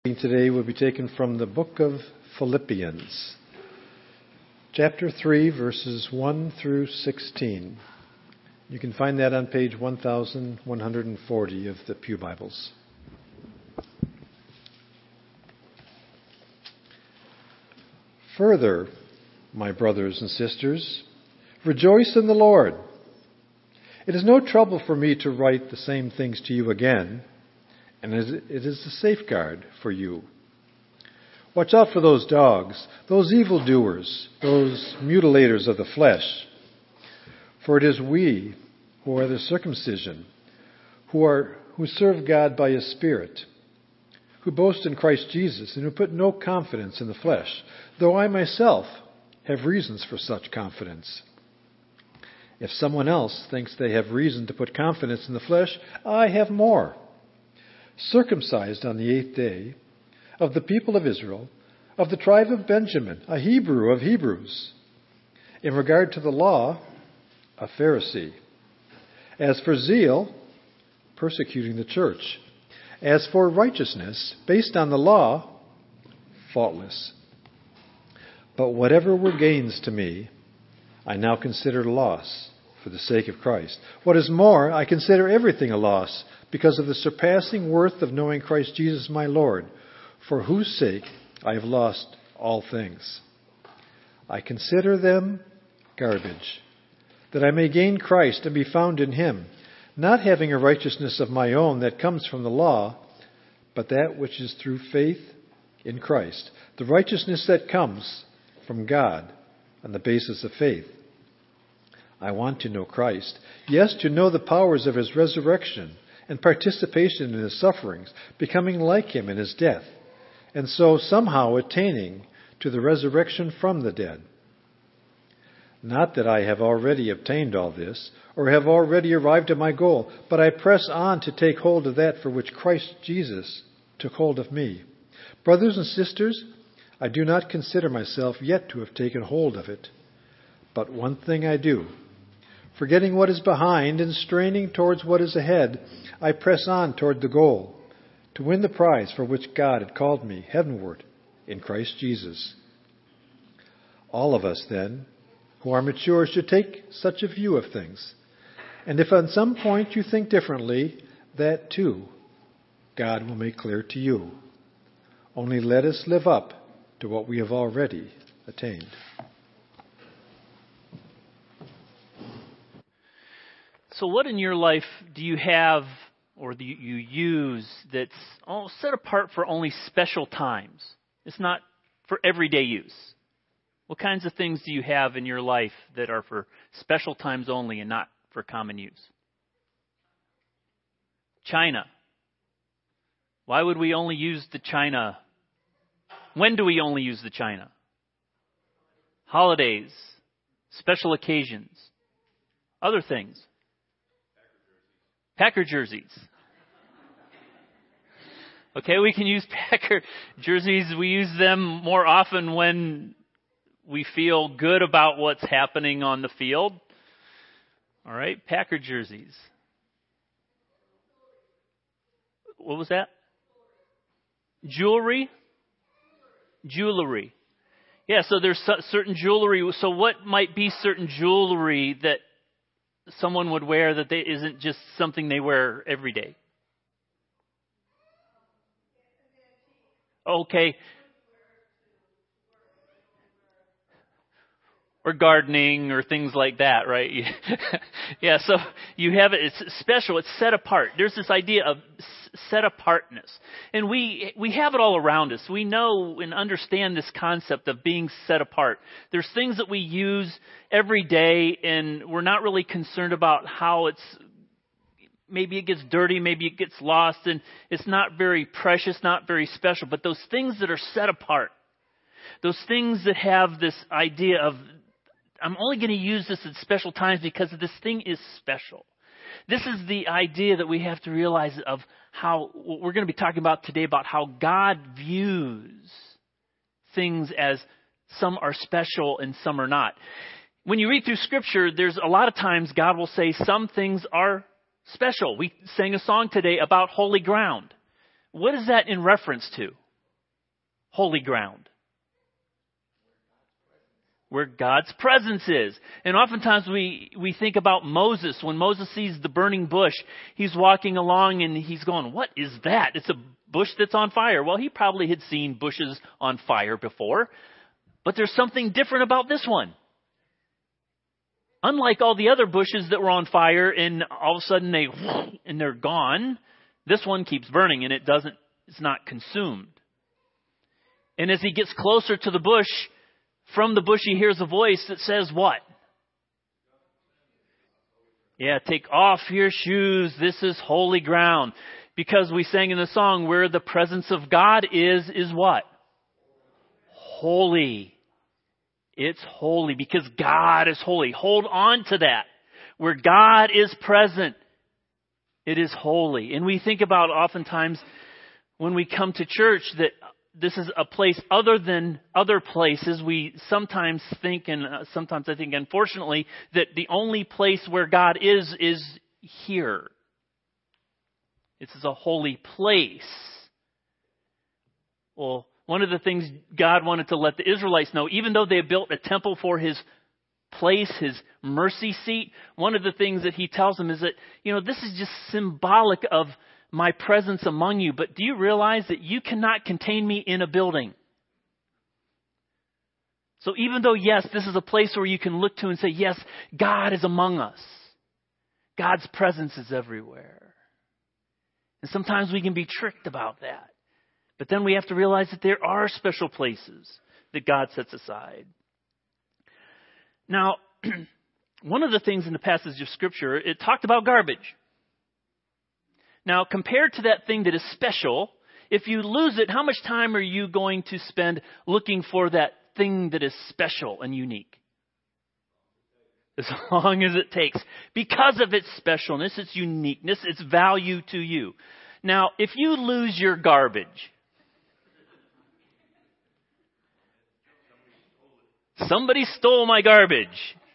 Today will be taken from the book of Philippians, chapter 3, verses 1 through 16. You can find that on page 1140 of the Pew Bibles. Further, my brothers and sisters, rejoice in the Lord. It is no trouble for me to write the same things to you again, and it is a safeguard for you. Watch out for those dogs, those evildoers, those mutilators of the flesh. For it is we who are the circumcision, who serve God by His Spirit, who boast in Christ Jesus, and who put no confidence in the flesh, though I myself have reasons for such confidence. If someone else thinks they have reason to put confidence in the flesh, I have more. Circumcised on the 8th day, of the people of Israel, of the tribe of Benjamin, a Hebrew of Hebrews. In regard to the law, a Pharisee. As for zeal, persecuting the church. As for righteousness, based on the law, faultless. But whatever were gains to me, I now consider loss for the sake of Christ. What is more, I consider everything a loss because of the surpassing worth of knowing Christ Jesus my Lord, for whose sake I have lost all things. I consider them garbage, that I may gain Christ and be found in Him, not having a righteousness of my own that comes from the law, but that which is through faith in Christ, the righteousness that comes from God on the basis of faith. I want to know Christ, yes, to know the powers of His resurrection and participation in His sufferings, becoming like Him in His death, and so somehow attaining to the resurrection from the dead. Not that I have already obtained all this, or have already arrived at my goal, but I press on to take hold of that for which Christ Jesus took hold of me. Brothers and sisters, I do not consider myself yet to have taken hold of it. But one thing I do, forgetting what is behind and straining towards what is ahead, I press on toward the goal, to win the prize for which God had called me heavenward in Christ Jesus. All of us, then, who are mature, should take such a view of things. And if at some point you think differently, that too God will make clear to you. Only let us live up to what we have already attained. So what in your life do you have or do you use that's set apart for only special times? It's not for everyday use. What kinds of things do you have in your life that are for special times only and not for common use? China. Why would we only use the china? When do we only use the china? Holidays, special occasions, other things. Packer jerseys. Okay, we can use Packer jerseys. We use them more often when we feel good about what's happening on the field. All right, Packer jerseys. What was that? Jewelry. Yeah, so there's certain jewelry. So what might be certain jewelry that someone would wear that isn't just something they wear every day? Okay. Or gardening or things like that, right? Yeah, so you have it. It's special. It's set apart. There's this idea of set apartness. And we have it all around us. We know and understand this concept of being set apart. There's things that we use every day and we're not really concerned about how maybe it gets dirty, maybe it gets lost, and it's not very precious, not very special. But those things that are set apart, those things that have this idea of, I'm only going to use this at special times because this thing is special. This is the idea that we have to realize of how we're going to be talking about today, about how God views things as some are special and some are not. When you read through Scripture, there's a lot of times God will say some things are special. We sang a song today about holy ground. What is that in reference to? Holy ground. Where God's presence is. And oftentimes we think about Moses. When Moses sees the burning bush, he's walking along and he's going, what is that? It's a bush that's on fire. Well, he probably had seen bushes on fire before. But there's something different about this one. Unlike all the other bushes that were on fire and all of a sudden they're gone, this one keeps burning and it's not consumed. And as he gets closer to the bush, from the bush he hears a voice that says what? Yeah, take off your shoes. This is holy ground. Because we sang in the song, where the presence of God is what? Holy. It's holy because God is holy. Hold on to that. Where God is present, it is holy. And we think about oftentimes when we come to church that this is a place other than other places. We sometimes think, and sometimes I think unfortunately, that the only place where God is here. This is a holy place. Well, one of the things God wanted to let the Israelites know, even though they built a temple for His place, His mercy seat, one of the things that He tells them is that, this is just symbolic of my presence among you. But do you realize that you cannot contain me in a building? So even though, yes, this is a place where you can look to and say, yes, God is among us. God's presence is everywhere. And sometimes we can be tricked about that. But then we have to realize that there are special places that God sets aside. Now, one of the things in the passage of Scripture, it talked about garbage. Now, compared to that thing that is special, if you lose it, how much time are you going to spend looking for that thing that is special and unique? As long as it takes. Because of its specialness, its uniqueness, its value to you. Now, if you lose your garbage, somebody stole my garbage.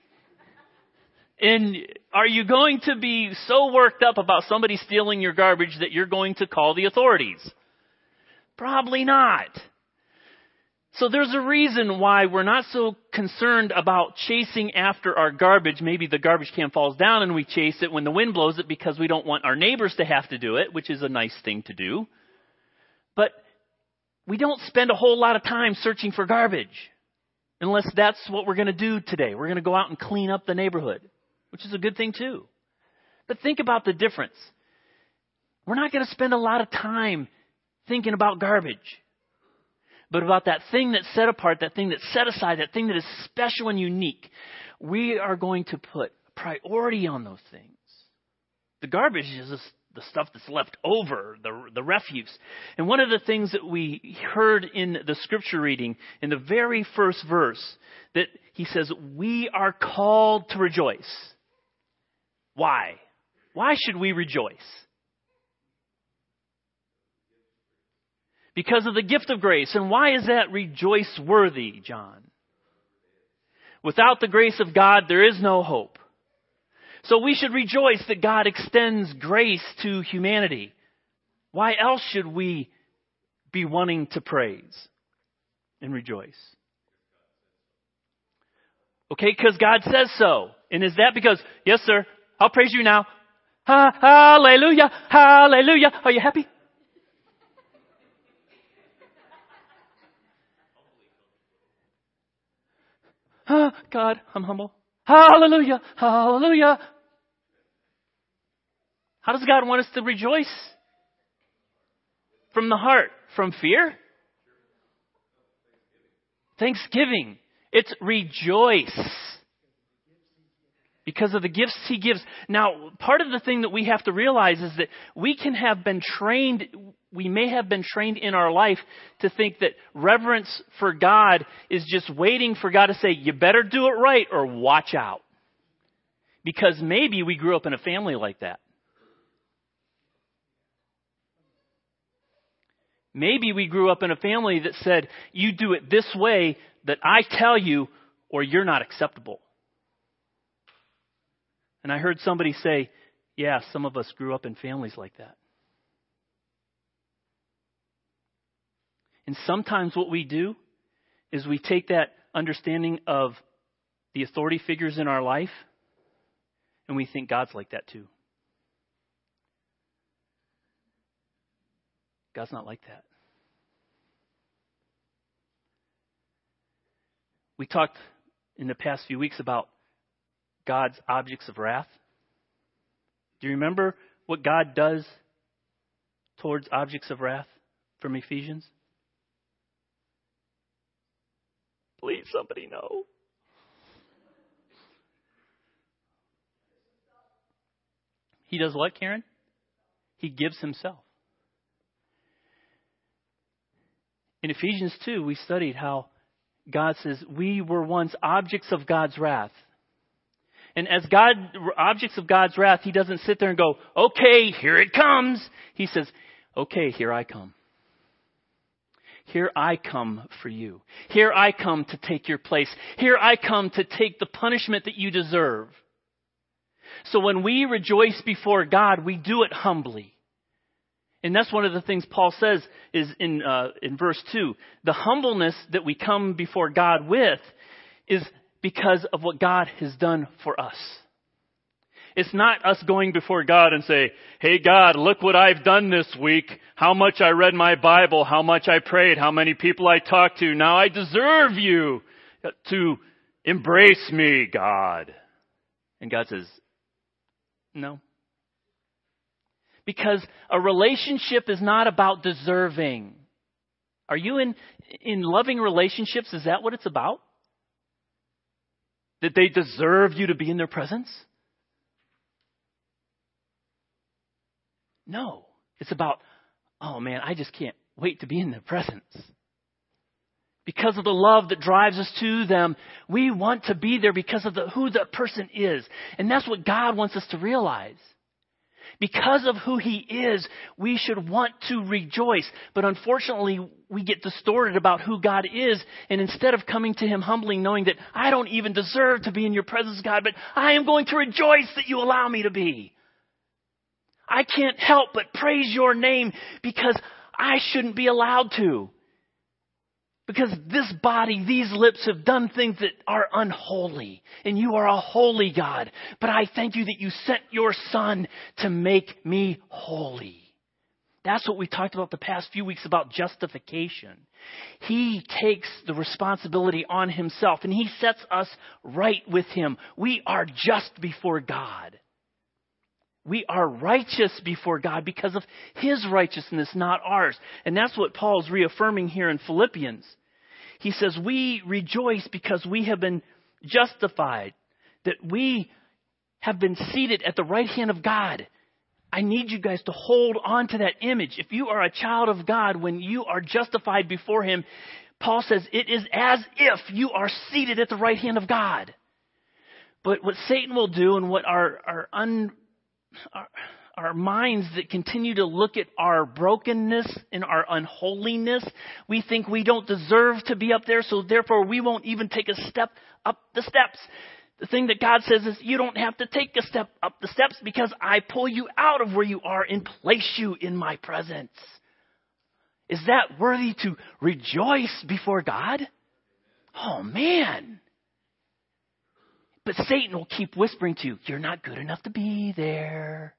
And are you going to be so worked up about somebody stealing your garbage that you're going to call the authorities? Probably not. So there's a reason why we're not so concerned about chasing after our garbage. Maybe the garbage can falls down and we chase it when the wind blows it because we don't want our neighbors to have to do it, which is a nice thing to do. But we don't spend a whole lot of time searching for garbage. Unless that's what we're going to do today. We're going to go out and clean up the neighborhood, which is a good thing too. But think about the difference. We're not going to spend a lot of time thinking about garbage, but about that thing that's set apart, that thing that's set aside, that thing that is special and unique. We are going to put priority on those things. The garbage is just the stuff that's left over, the refuse. And one of the things that we heard in the scripture reading, in the very first verse, that he says, we are called to rejoice. Why? Why should we rejoice? Because of the gift of grace. And why is that rejoice worthy, John? Without the grace of God, there is no hope. So we should rejoice that God extends grace to humanity. Why else should we be wanting to praise and rejoice? Okay, because God says so. And is that because, yes, sir, I'll praise you now. Hallelujah, hallelujah. Are you happy? God, I'm humble. Hallelujah, hallelujah. How does God want us to rejoice? From the heart. From fear? Thanksgiving. It's rejoice. Because of the gifts He gives. Now, part of the thing that we have to realize is that we may have been trained in our life to think that reverence for God is just waiting for God to say, you better do it right or watch out. Because maybe we grew up in a family like that. Maybe we grew up in a family that said, you do it this way that I tell you or you're not acceptable. And I heard somebody say, yeah, some of us grew up in families like that. And sometimes what we do is we take that understanding of the authority figures in our life and we think God's like that too. God's not like that. We talked in the past few weeks about God's objects of wrath. Do you remember what God does towards objects of wrath from Ephesians? Please, somebody know. He does what, Karen? He gives himself. In Ephesians 2, we studied how God says we were once objects of God's wrath. And as objects of God's wrath, he doesn't sit there and go, okay, here it comes. He says, okay, here I come. Here I come for you. Here I come to take your place. Here I come to take the punishment that you deserve. So when we rejoice before God, we do it humbly. And that's one of the things Paul says is in verse 2. The humbleness that we come before God with is because of what God has done for us. It's not us going before God and say, hey, God, look what I've done this week. How much I read my Bible, how much I prayed, how many people I talked to. Now I deserve you to embrace me, God. And God says, no. Because a relationship is not about deserving. Are you in loving relationships? Is that what it's about? That they deserve you to be in their presence? No. It's about, oh man, I just can't wait to be in their presence. Because of the love that drives us to them, we want to be there because of who the person is. And that's what God wants us to realize. Because of who he is, we should want to rejoice. But unfortunately, we get distorted about who God is. And instead of coming to him humbly, knowing that I don't even deserve to be in your presence, God, but I am going to rejoice that you allow me to be. I can't help but praise your name because I shouldn't be allowed to. Because this body, these lips have done things that are unholy. And you are a holy God. But I thank you that you sent your Son to make me holy. That's what we talked about the past few weeks about justification. He takes the responsibility on himself and he sets us right with him. We are just before God. We are righteous before God because of his righteousness, not ours. And that's what Paul's reaffirming here in Philippians. He says, we rejoice because we have been justified, that we have been seated at the right hand of God. I need you guys to hold on to that image. If you are a child of God, when you are justified before him, Paul says it is as if you are seated at the right hand of God. But what Satan will do and what our minds that continue to look at our brokenness and our unholiness, we think we don't deserve to be up there, so therefore we won't even take a step up the steps. The thing that God says is you don't have to take a step up the steps because I pull you out of where you are and place you in my presence. Is that worthy to rejoice before God? Oh, man. But Satan will keep whispering to you, you're not good enough to be there.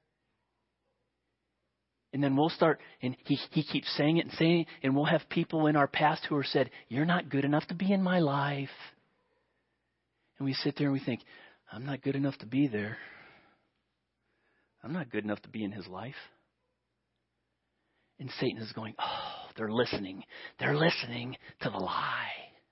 And then we'll start, and he keeps saying it, and we'll have people in our past who have said, you're not good enough to be in my life. And we sit there and we think, I'm not good enough to be there. I'm not good enough to be in his life. And Satan is going, oh, they're listening. They're listening to the lie.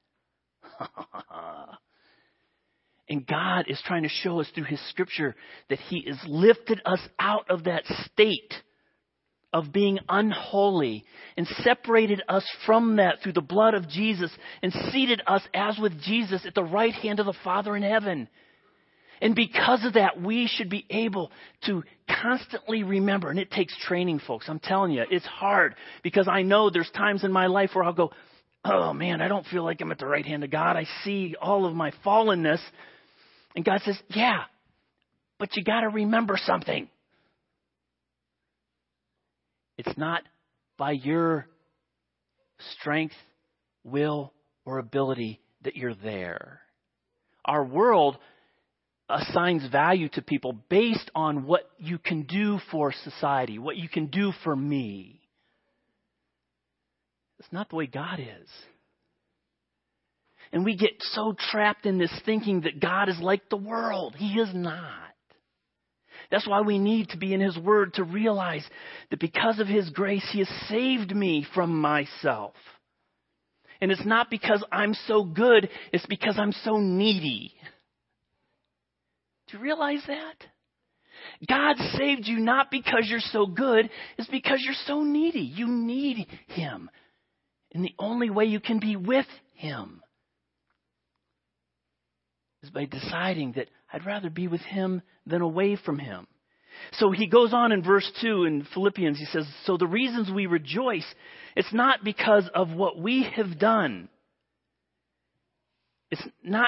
And God is trying to show us through his scripture that he has lifted us out of that state of being unholy and separated us from that through the blood of Jesus and seated us as with Jesus at the right hand of the Father in heaven. And because of that, we should be able to constantly remember. And it takes training, folks. I'm telling you, it's hard because I know there's times in my life where I'll go, oh man, I don't feel like I'm at the right hand of God. I see all of my fallenness. And God says, yeah, but you got to remember something. It's not by your strength, will, or ability that you're there. Our world assigns value to people based on what you can do for society, what you can do for me. It's not the way God is. And we get so trapped in this thinking that God is like the world. He is not. That's why we need to be in His Word to realize that because of His grace, He has saved me from myself. And it's not because I'm so good, it's because I'm so needy. Do you realize that? God saved you not because you're so good, it's because you're so needy. You need Him. And the only way you can be with Him is by deciding that I'd rather be with Him than away from Him. So he goes on in verse 2 in Philippians. He says, so the reasons we rejoice, it's not because of what we have done. It's not,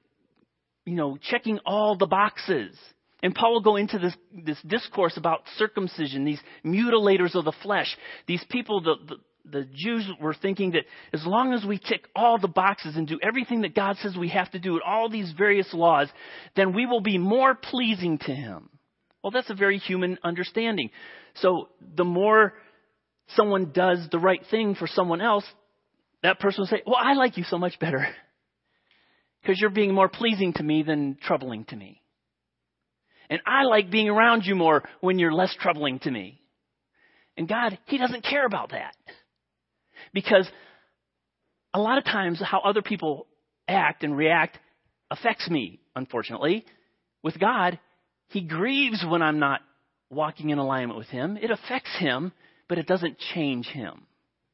checking all the boxes. And Paul will go into this discourse about circumcision, these mutilators of the flesh. These people, the Jews were thinking that as long as we tick all the boxes and do everything that God says we have to do, and all these various laws, then we will be more pleasing to Him. Well, that's a very human understanding. So the more someone does the right thing for someone else, that person will say, well, I like you so much better because you're being more pleasing to me than troubling to me. And I like being around you more when you're less troubling to me. And God, He doesn't care about that. Because a lot of times how other people act and react affects me, unfortunately. With God, He grieves when I'm not walking in alignment with Him. It affects Him, but it doesn't change Him.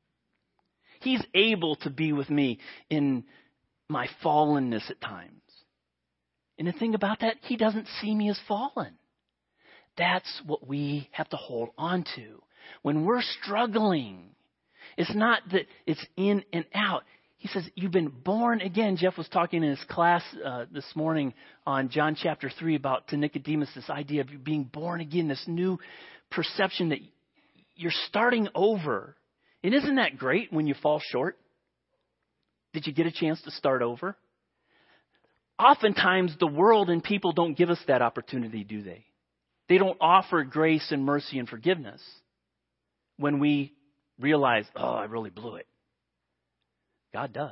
He's able to be with me in my fallenness at times. And the thing about that, He doesn't see me as fallen. That's what we have to hold on to. When we're struggling, it's not that it's in and out. He says, you've been born again. Jeff was talking in his class this morning on John chapter 3 about to Nicodemus, this idea of you being born again, this new perception that you're starting over. And isn't that great when you fall short? Did you get a chance to start over? Oftentimes, the world and people don't give us that opportunity, do they? They don't offer grace and mercy and forgiveness when we realize, oh, I really blew it. God does.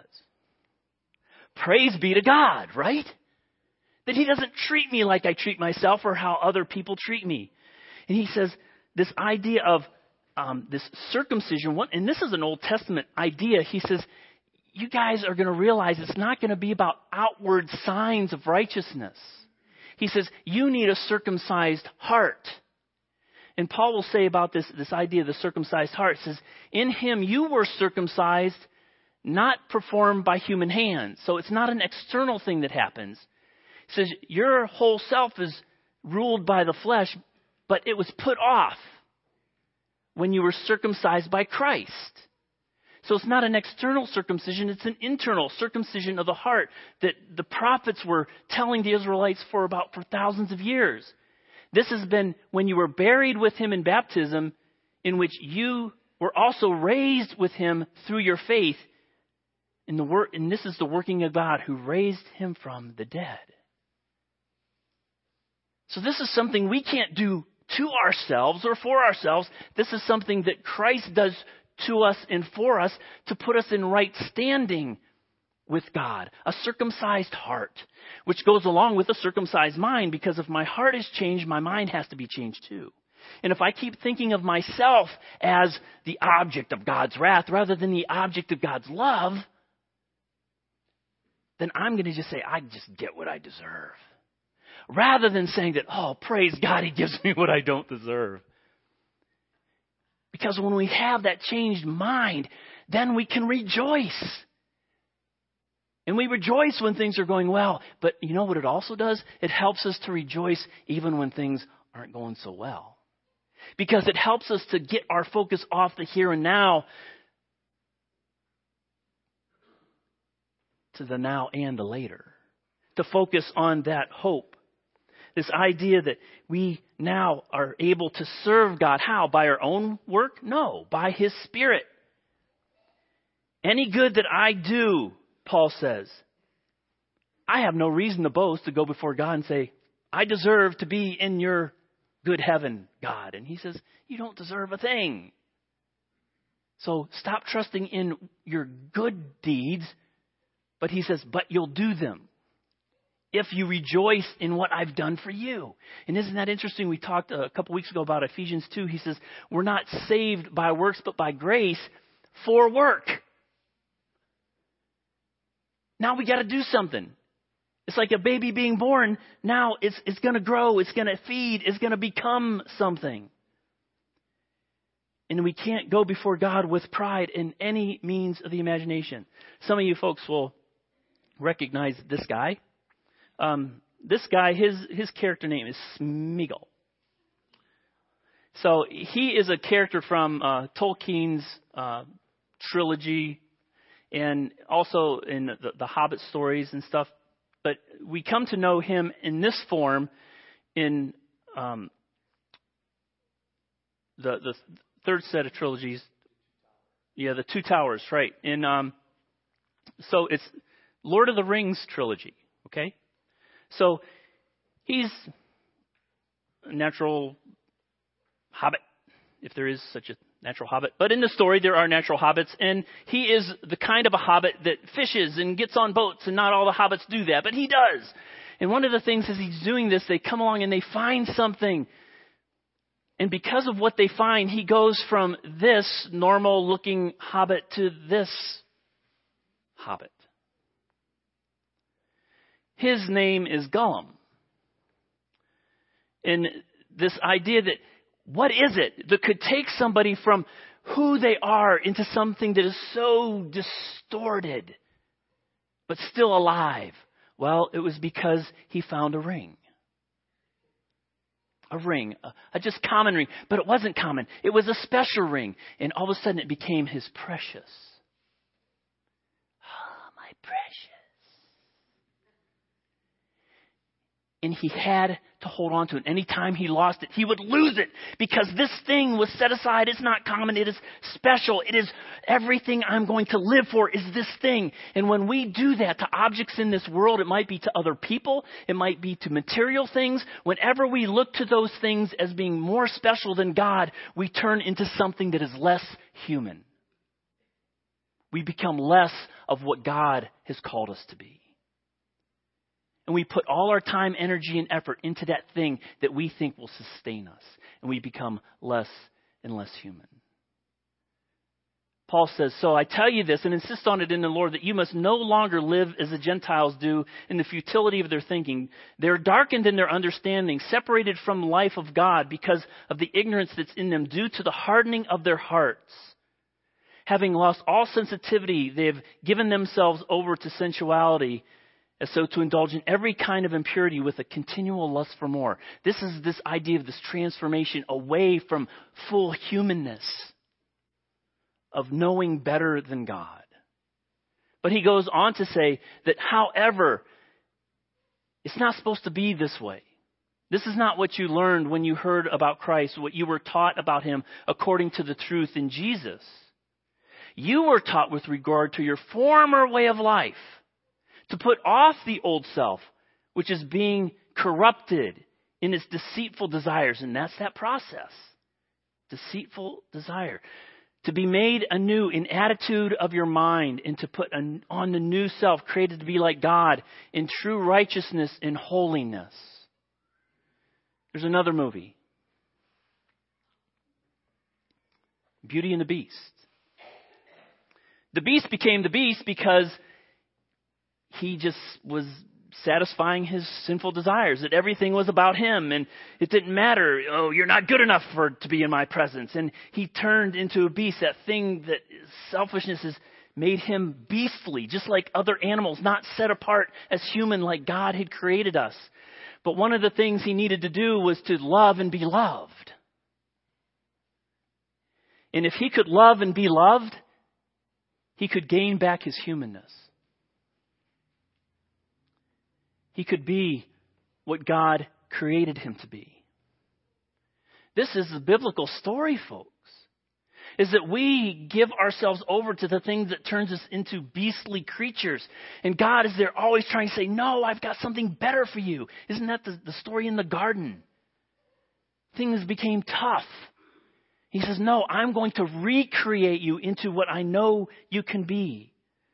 Praise be to God, right? That He doesn't treat me like I treat myself or how other people treat me. And He says this idea of this circumcision, and this is an Old Testament idea. He says, you guys are going to realize it's not going to be about outward signs of righteousness. He says, you need a circumcised heart. And Paul will say about this idea of the circumcised heart, says, in Him you were circumcised, not performed by human hands. So it's not an external thing that happens. He says, your whole self is ruled by the flesh, but it was put off when you were circumcised by Christ. So it's not an external circumcision, it's an internal circumcision of the heart that the prophets were telling the Israelites for thousands of years. This has been when you were buried with Him in baptism, in which you were also raised with Him through your faith. And this is the working of God who raised Him from the dead. So this is something we can't do to ourselves or for ourselves. This is something that Christ does to us and for us to put us in right standing with God. A circumcised heart, which goes along with a circumcised mind, because if my heart is changed, my mind has to be changed too. And if I keep thinking of myself as the object of God's wrath rather than the object of God's love, then I'm going to just say, I just get what I deserve. Rather than saying that, oh, praise God, He gives me what I don't deserve. Because when we have that changed mind, then we can rejoice. And we rejoice when things are going well. But you know what it also does? It helps us to rejoice even when things aren't going so well. Because it helps us to get our focus off the here and now to the now and the later. To focus on that hope. This idea that we now are able to serve God. How? By our own work? No, by His Spirit. Any good that I do, Paul says, I have no reason to boast, to go before God and say, I deserve to be in your good heaven, God. And he says, you don't deserve a thing. So stop trusting in your good deeds. But he says, but you'll do them if you rejoice in what I've done for you. And isn't that interesting? We talked a couple weeks ago about Ephesians 2. He says, we're not saved by works, but by grace for work. Now we got to do something. It's like a baby being born. Now it's going to grow. It's going to feed. It's going to become something. And we can't go before God with pride in any means of the imagination. Some of you folks will recognize this guy. This guy, his character name is Smeagol. So he is a character from Tolkien's trilogy and also in the Hobbit stories and stuff. But we come to know him in this form in the third set of trilogies. Yeah, the Two Towers, right. So it's Lord of the Rings trilogy, okay? So he's a natural hobbit, if there is such a natural hobbit. But in the story, there are natural hobbits, and he is the kind of a hobbit that fishes and gets on boats, and not all the hobbits do that, but he does. And one of the things as he's doing this, they come along and they find something. And because of what they find, he goes from this normal-looking hobbit to this hobbit. His name is Gollum. And this idea that what is it that could take somebody from who they are into something that is so distorted but still alive? Well, it was because he found a ring. A ring, a just common ring. But it wasn't common. It was a special ring. And all of a sudden it became his precious. Oh, my precious. And he had to hold on to it. Anytime he lost it, he would lose it. Because this thing was set aside. It's not common. It is special. It is everything I'm going to live for is this thing. And when we do that to objects in this world, it might be to other people. It might be to material things. Whenever we look to those things as being more special than God, we turn into something that is less human. We become less of what God has called us to be. And we put all our time, energy, and effort into that thing that we think will sustain us. And we become less and less human. Paul says, so I tell you this and insist on it in the Lord that you must no longer live as the Gentiles do in the futility of their thinking. They're darkened in their understanding, separated from the life of God because of the ignorance that's in them due to the hardening of their hearts. Having lost all sensitivity, they've given themselves over to sensuality, as so to indulge in every kind of impurity with a continual lust for more. This is this idea of this transformation away from full humanness, of knowing better than God. But he goes on to say that, however, it's not supposed to be this way. This is not what you learned when you heard about Christ, what you were taught about him according to the truth in Jesus. You were taught with regard to your former way of life, to put off the old self, which is being corrupted in its deceitful desires. And that's that process. Deceitful desire. To be made anew in attitude of your mind and to put on the new self created to be like God in true righteousness and holiness. There's another movie. Beauty and the Beast. The beast became the beast because he just was satisfying his sinful desires, that everything was about him and it didn't matter. Oh, you're not good enough to be in my presence. And he turned into a beast, that thing that selfishness has made him beastly, just like other animals, not set apart as human like God had created us. But one of the things he needed to do was to love and be loved. And if he could love and be loved, he could gain back his humanness. He could be what God created him to be. This is a biblical story, folks. is that we give ourselves over to the things that turns us into beastly creatures. And God is there always trying to say, no, I've got something better for you. Isn't that the story in the garden? Things became tough. He says, no, I'm going to recreate you into what I know you can be.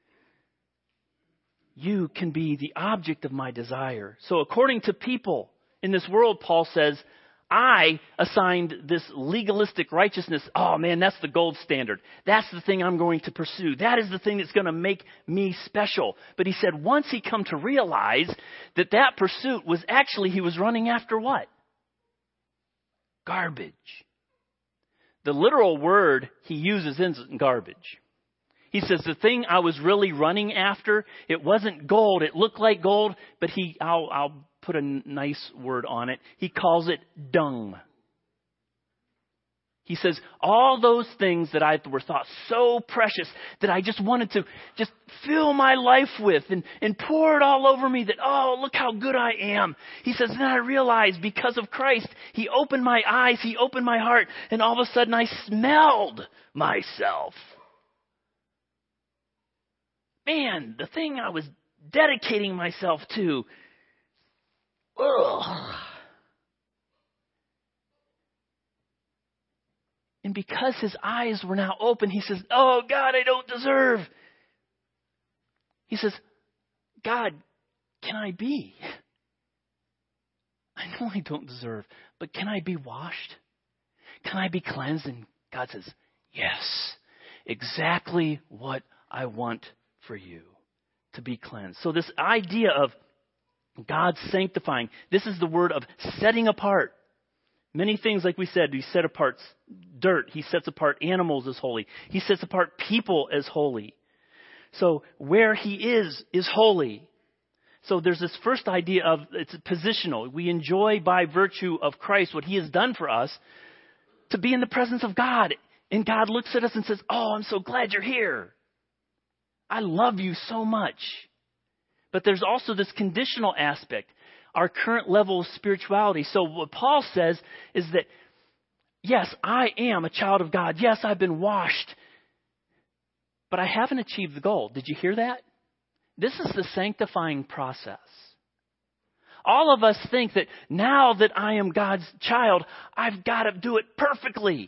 You can be the object of my desire. So according to people in this world, Paul says, I assigned this legalistic righteousness. Oh man, that's the gold standard. That's the thing I'm going to pursue. That is the thing that's going to make me special. But he said once he come to realize that pursuit was actually, he was running after what? Garbage. The literal word he uses isn't garbage. He says the thing I was really running after, it wasn't gold. It looked like gold, but I'll put a nice word on it. He calls it dung. He says all those things that I were thought so precious that I just wanted to just fill my life with and pour it all over me that, oh, look how good I am. He says, then I realized because of Christ, he opened my eyes, he opened my heart, and all of a sudden I smelled myself. Man, the thing I was dedicating myself to, ugh. And because his eyes were now open, he says, oh, God, I don't deserve. He says, God, can I be? I know I don't deserve, but can I be washed? Can I be cleansed? And God says, yes, exactly what I want for you, to be cleansed. So this idea of God sanctifying, this is the word of setting apart. Many things, like we said, he set apart dirt. He sets apart animals as holy. He sets apart people as holy. So where he is holy. So there's this first idea of it's positional. We enjoy by virtue of Christ what he has done for us to be in the presence of God. And God looks at us and says, oh, I'm so glad you're here. I love you so much. But there's also this conditional aspect. Our current level of spirituality. So what Paul says is that, yes, I am a child of God. Yes, I've been washed. But I haven't achieved the goal. Did you hear that? This is the sanctifying process. All of us think that now that I am God's child, I've got to do it perfectly.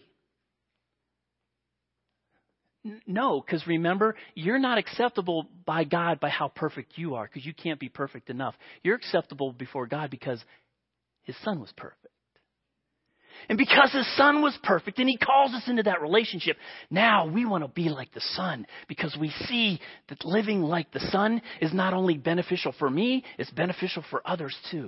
No, because remember, you're not acceptable by God by how perfect you are, because you can't be perfect enough. You're acceptable before God because his son was perfect. And because his son was perfect and he calls us into that relationship, now we want to be like the son because we see that living like the son is not only beneficial for me, it's beneficial for others too.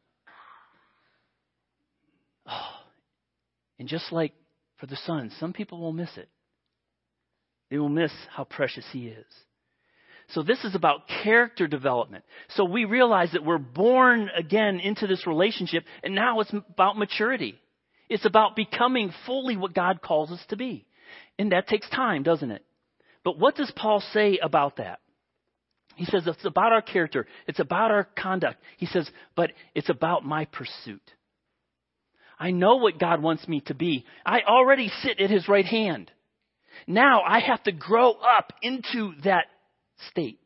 Oh, and just like for the son, some people will miss it. They will miss how precious he is. So this is about character development. So we realize that we're born again into this relationship, and now it's about maturity. It's about becoming fully what God calls us to be. And that takes time, doesn't it? But what does Paul say about that? He says it's about our character. It's about our conduct. He says, but it's about my pursuit. I know what God wants me to be. I already sit at his right hand. Now I have to grow up into that state.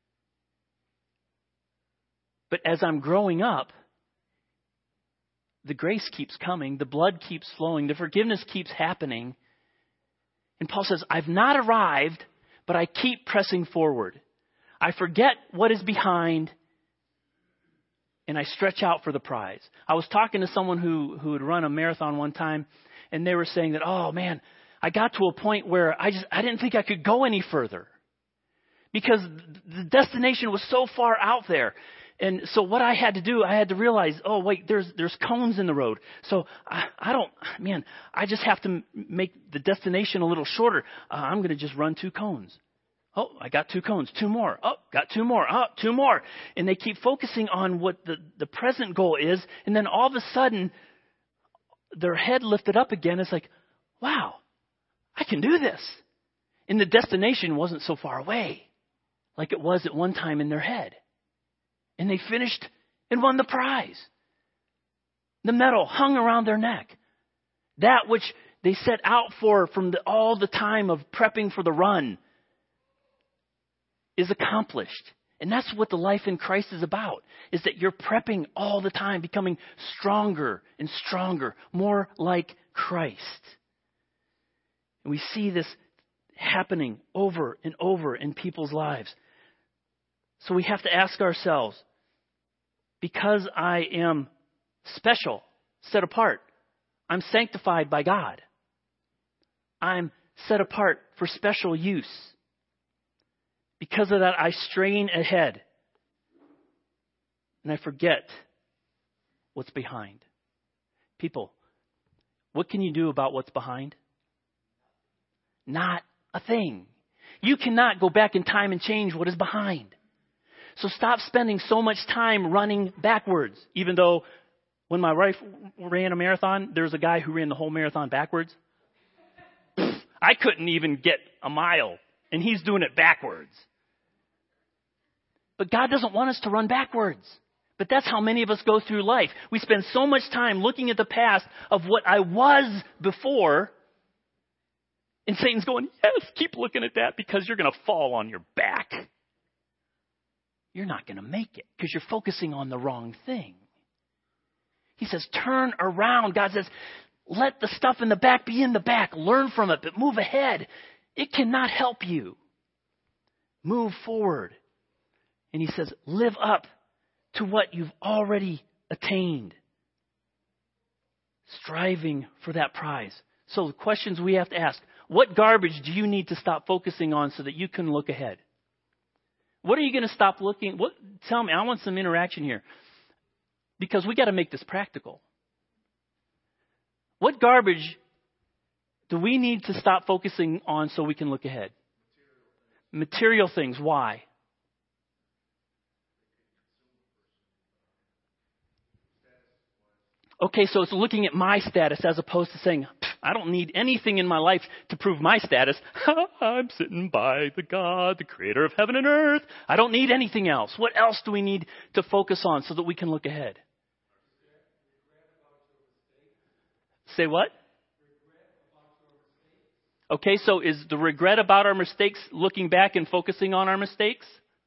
But as I'm growing up, the grace keeps coming, the blood keeps flowing, the forgiveness keeps happening. And Paul says, I've not arrived, but I keep pressing forward. I forget what is behind, and I stretch out for the prize. I was talking to someone who had run a marathon one time, and they were saying that, oh man, I got to a point where I didn't think I could go any further because the destination was so far out there. And so what I had to do, I had to realize, oh wait, there's cones in the road. So I just have to make the destination a little shorter. I'm going to just run 2 cones. Oh, I got 2 cones, 2 more. Oh, got 2 more. Oh, 2 more. And they keep focusing on what the present goal is. And then all of a sudden, their head lifted up again. It's like, wow, I can do this. And the destination wasn't so far away like it was at one time in their head. And they finished and won the prize. The medal hung around their neck. That which they set out for from all the time of prepping for the run is accomplished. And that's what the life in Christ is about, is that you're prepping all the time, becoming stronger and stronger, more like Christ. And we see this happening over and over in people's lives. So we have to ask ourselves, because I am special, set apart, I'm sanctified by God. I'm set apart for special use. Because of that, I strain ahead. And I forget what's behind. People, what can you do about what's behind? Not a thing. You cannot go back in time and change what is behind. So stop spending so much time running backwards. Even though when my wife ran a marathon, there was a guy who ran the whole marathon backwards. I couldn't even get a mile, and he's doing it backwards. But God doesn't want us to run backwards. But that's how many of us go through life. We spend so much time looking at the past of what I was before. And Satan's going, yes, keep looking at that because you're going to fall on your back. You're not going to make it because you're focusing on the wrong thing. He says, turn around. God says, let the stuff in the back be in the back. Learn from it, but move ahead. It cannot help you. Move forward. And he says, live up to what you've already attained. Striving for that prize. So the questions we have to ask, what garbage do you need to stop focusing on so that you can look ahead? What are you going to stop looking? Tell me, I want some interaction here. Because we got to make this practical. What garbage do we need to stop focusing on so we can look ahead? Material things. Why? Okay, so it's looking at my status as opposed to saying, I don't need anything in my life to prove my status. I'm sitting by the God, the creator of heaven and earth. I don't need anything else. What else do we need to focus on so that we can look ahead? Say what? Okay, so is the regret about our mistakes looking back and focusing on our mistakes?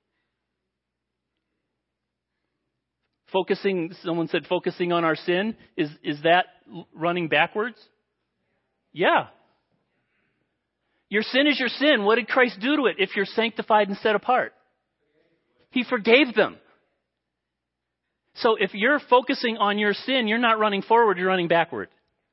Someone said focusing on our sin. Is that running backwards? Yeah. Your sin is your sin. What did Christ do to it if you're sanctified and set apart? He forgave them. So if you're focusing on your sin, you're not running forward, you're running backward.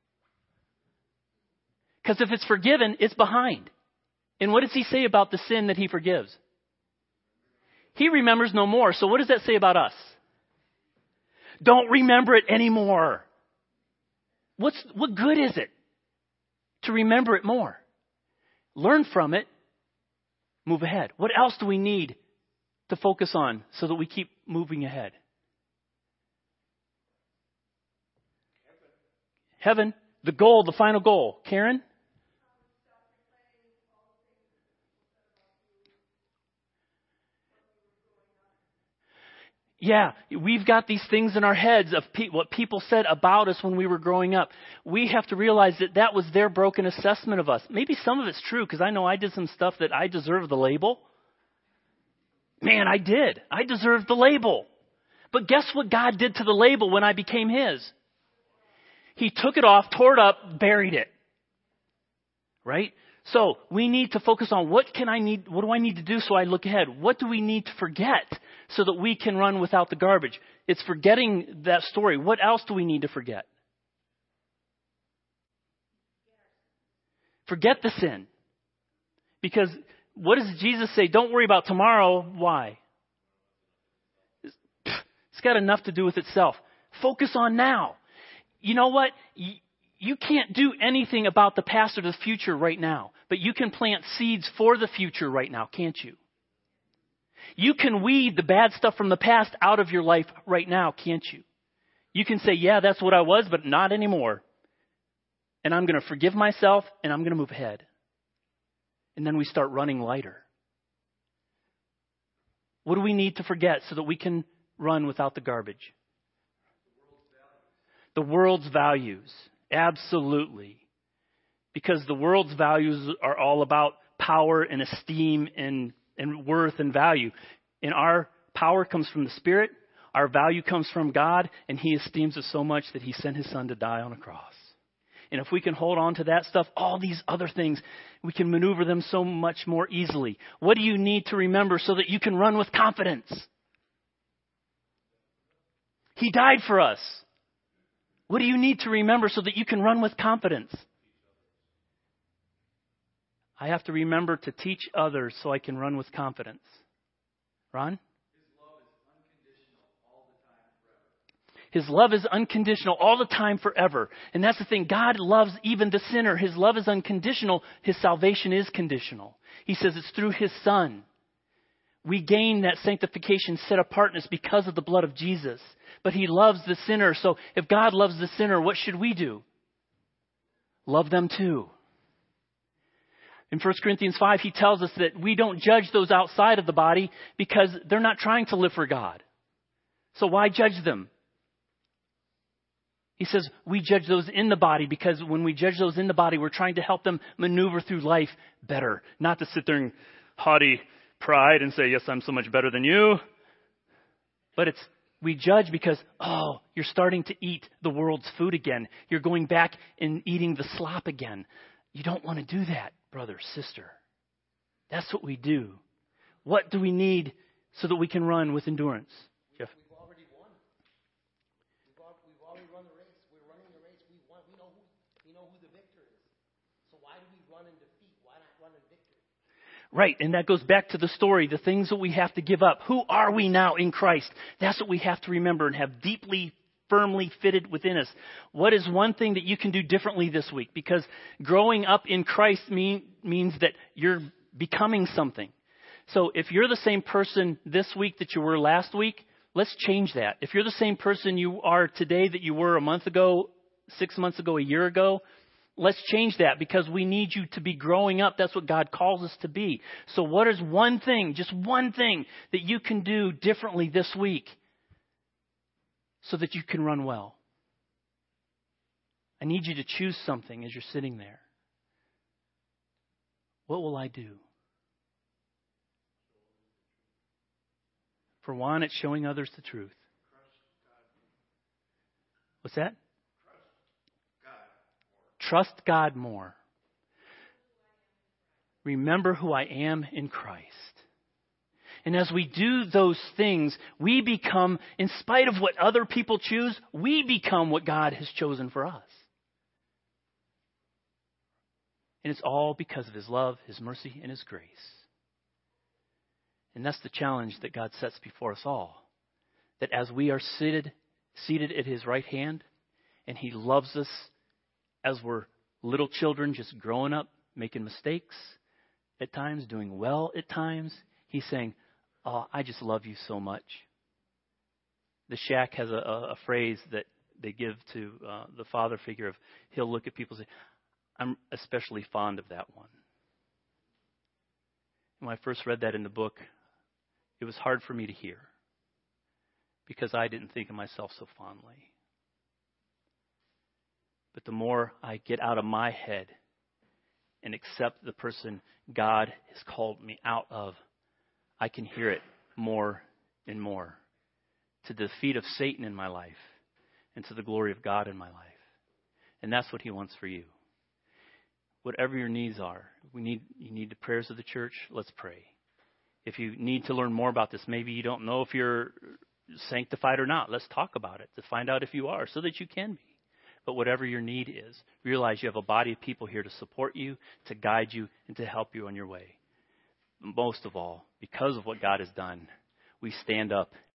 Because if it's forgiven, it's behind. And what does he say about the sin that he forgives? He remembers no more. So what does that say about us? Don't remember it anymore. What good is it to remember it more? Learn from it. Move ahead. What else do we need to focus on so that we keep moving ahead? Heaven. The goal, the final goal. Karen? Yeah, we've got these things in our heads of what people said about us when we were growing up. We have to realize that was their broken assessment of us. Maybe some of it's true because I know I did some stuff that I deserve the label. Man, I did. I deserved the label. But guess what God did to the label when I became His? He took it off, tore it up, buried it. Right? So we need to focus on what do I need to do so I look ahead? What do we need to forget so that we can run without the garbage? It's forgetting that story. What else do we need to forget? Forget the sin. Because what does Jesus say? Don't worry about tomorrow. Why? It's got enough to do with itself. Focus on now. You know what? You can't do anything about the past or the future right now, but you can plant seeds for the future right now, can't you? You can weed the bad stuff from the past out of your life right now, can't you? You can say, yeah, that's what I was, but not anymore. And I'm going to forgive myself, and I'm going to move ahead. And then we start running lighter. What do we need to forget so that we can run without the garbage? The world's values. Absolutely. Because the world's values are all about power and esteem and worth and value. And our power comes from the Spirit. Our value comes from God. And He esteems us so much that He sent His Son to die on a cross. And if we can hold on to that stuff, all these other things, we can maneuver them so much more easily. What do you need to remember so that you can run with confidence? He died for us. What do you need to remember so that you can run with confidence? I have to remember to teach others so I can run with confidence. Ron? His love is unconditional all the time forever. And that's the thing. God loves even the sinner. His love is unconditional. His salvation is conditional. He says it's through His Son. We gain that sanctification, set apartness because of the blood of Jesus. But He loves the sinner. So if God loves the sinner, what should we do? Love them too. In 1 Corinthians 5, he tells us that we don't judge those outside of the body because they're not trying to live for God. So why judge them? He says we judge those in the body because when we judge those in the body, we're trying to help them maneuver through life better. Not to sit there in haughty pride and say, yes, I'm so much better than you. But we judge because, you're starting to eat the world's food again. You're going back and eating the slop again. You don't want to do that, brother, sister. That's what we do. What do we need so that we can run with endurance? Jeff? We've already won. We've already run the race. We're running the race. We won. We know who the victor is. So why do we run in defeat? Why not run in victory? Right, and that goes back to the story, the things that we have to give up. Who are we now in Christ? That's what we have to remember and have deeply, firmly fitted within us. What is one thing that you can do differently this week? Because growing up in Christ means that you're becoming something. So if you're the same person this week that you were last week, let's change that. If you're the same person you are today that you were a month ago, 6 months ago, a year ago, let's change that because we need you to be growing up. That's what God calls us to be. So what is one thing, just one thing that you can do differently this week so that you can run well? I need you to choose something as you're sitting there. What will I do? For one, it's showing others the truth. What's that? Trust God more. Remember who I am in Christ. And as we do those things, we become, in spite of what other people choose, we become what God has chosen for us. And it's all because of His love, His mercy, and His grace. And that's the challenge that God sets before us all. That as we are seated at His right hand, and He loves us as we're little children just growing up, making mistakes at times, doing well at times, He's saying, I just love you so much. The Shack has a phrase that they give to the father figure of, he'll look at people and say, I'm especially fond of that one. When I first read that in the book, it was hard for me to hear because I didn't think of myself so fondly. But the more I get out of my head and accept the person God has called me out of, I can hear it more and more to the defeat of Satan in my life and to the glory of God in my life. And that's what He wants for you. Whatever your needs are, you need the prayers of the church, let's pray. If you need to learn more about this, maybe you don't know if you're sanctified or not, let's talk about it to find out if you are so that you can be. But whatever your need is, realize you have a body of people here to support you, to guide you, and to help you on your way. Most of all, because of what God has done, we stand up